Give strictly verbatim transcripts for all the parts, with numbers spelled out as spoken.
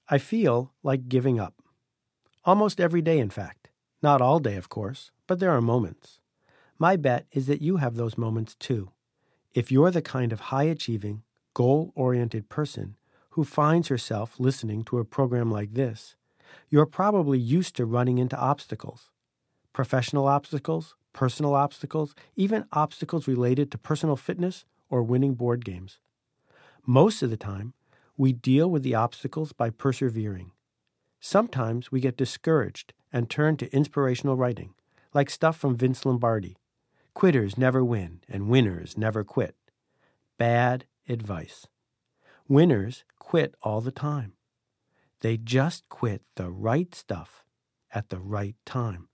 I feel like giving up. Almost every day, in fact. Not all day, of course, but there are moments. My bet is that you have those moments too. If you're the kind of high-achieving, goal-oriented person who finds herself listening to a program like this, you're probably used to running into obstacles. Professional obstacles, personal obstacles, even obstacles related to personal fitness or winning board games. Most of the time, we deal with the obstacles by persevering. Sometimes we get discouraged and turn to inspirational writing, like stuff from Vince Lombardi. Quitters never win, and winners never quit. Bad advice. Winners quit all the time. They just quit the right stuff at the right time.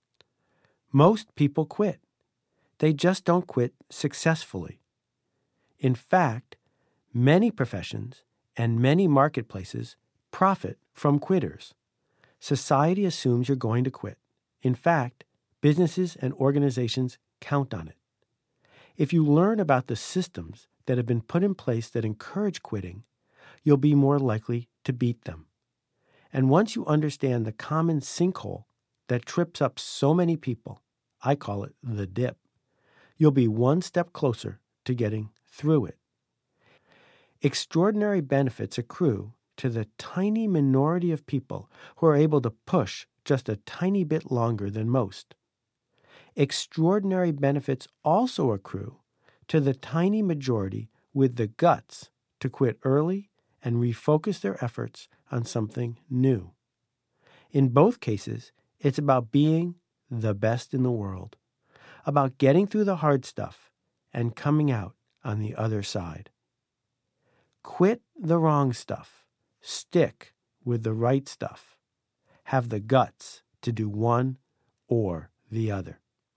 Most people quit. They just don't quit successfully. In fact, many professions and many marketplaces profit from quitters. Society assumes you're going to quit. In fact, businesses and organizations count on it. If you learn about the systems that have been put in place that encourage quitting, you'll be more likely to beat them. And once you understand the common sinkhole that trips up so many people, I call it the dip, you'll be one step closer to getting through it. Extraordinary benefits accrue to the tiny minority of people who are able to push just a tiny bit longer than most. Extraordinary benefits also accrue to the tiny majority with the guts to quit early and refocus their efforts on something new. In both cases, it's about being the best in the world, about getting through the hard stuff and coming out on the other side. Quit the wrong stuff. Stick with the right stuff. Have the guts to do one or the other.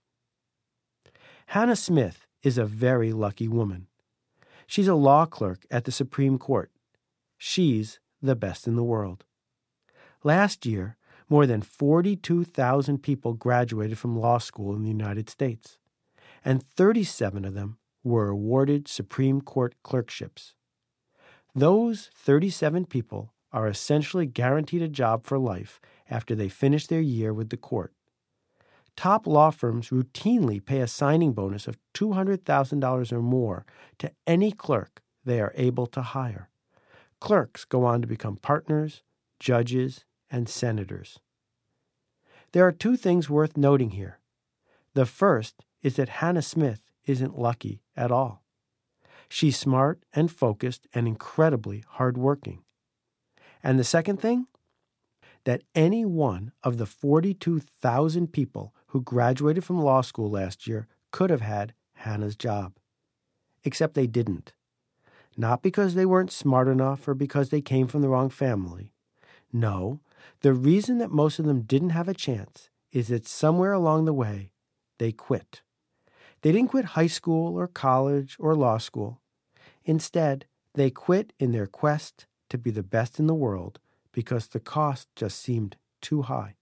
Hannah Smith is a very lucky woman. She's a law clerk at the Supreme Court. She's the best in the world. Last year, more than forty-two thousand people graduated from law school in the United States, and thirty-seven of them were awarded Supreme Court clerkships. Those thirty-seven people are essentially guaranteed a job for life after they finish their year with the court. Top law firms routinely pay a signing bonus of two hundred thousand dollars or more to any clerk they are able to hire. Clerks go on to become partners, judges, and senators. There are two things worth noting here. The first is that Hannah Smith isn't lucky at all. She's smart and focused and incredibly hardworking. And the second thing? That any one of the forty-two thousand people who graduated from law school last year could have had Hannah's job. Except they didn't. Not because they weren't smart enough or because they came from the wrong family. No, the reason that most of them didn't have a chance is that somewhere along the way, they quit. They didn't quit high school or college or law school. Instead, they quit in their quest to be the best in the world because the cost just seemed too high.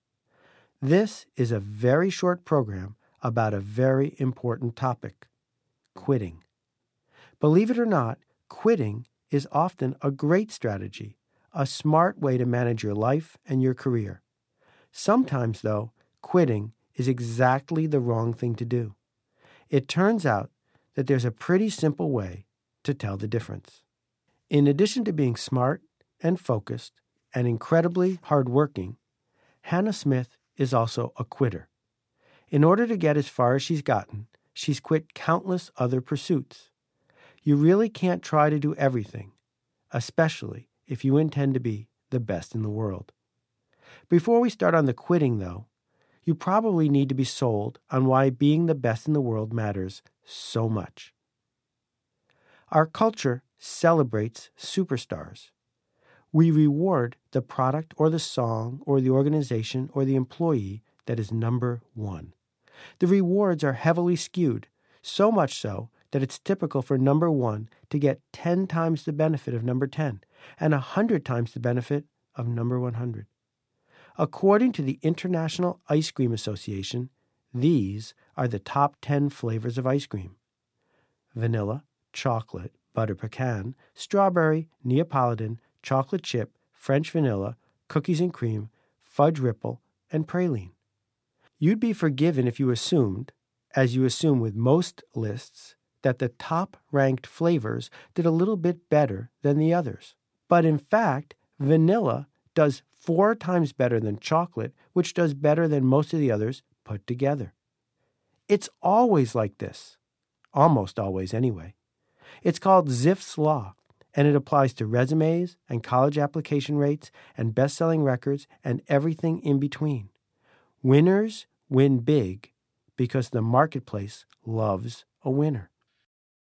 This is a very short program about a very important topic, quitting. Believe it or not, quitting is often a great strategy, a smart way to manage your life and your career. Sometimes, though, quitting is exactly the wrong thing to do. It turns out that there's a pretty simple way to tell the difference. In addition to being smart and focused and incredibly hardworking, Hannah Smith is also a quitter. In order to get as far as she's gotten, she's quit countless other pursuits. You really can't try to do everything, especially if you intend to be the best in the world. Before we start on the quitting, though, you probably need to be sold on why being the best in the world matters so much. Our culture celebrates superstars. We reward the product or the song or the organization or the employee that is number one. The rewards are heavily skewed, so much so that it's typical for number one to get ten times the benefit of number ten and one hundred times the benefit of number one hundred. According to the International Ice Cream Association, these are the top ten flavors of ice cream: vanilla, chocolate, butter pecan, strawberry, Neapolitan, chocolate chip, French vanilla, cookies and cream, fudge ripple, and praline. You'd be forgiven if you assumed, as you assume with most lists, that the top-ranked flavors did a little bit better than the others. But in fact, vanilla does four times better than chocolate, which does better than most of the others put together. It's always like this. Almost always, anyway. It's called Zipf's Law, and it applies to resumes and college application rates and best-selling records and everything in between. Winners win big because the marketplace loves a winner.